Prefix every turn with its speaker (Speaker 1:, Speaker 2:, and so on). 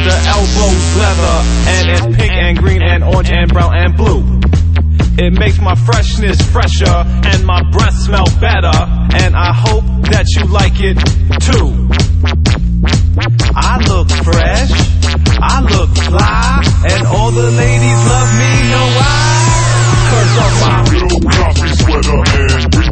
Speaker 1: the elbows leather, and it's pink and green and orange and brown and blue. It makes my freshness fresher and my breath smell better, and I hope that you like it too. I look fresh, I look fly, and all the ladies love me, know why? 'Cause of my
Speaker 2: blue coffee sweater and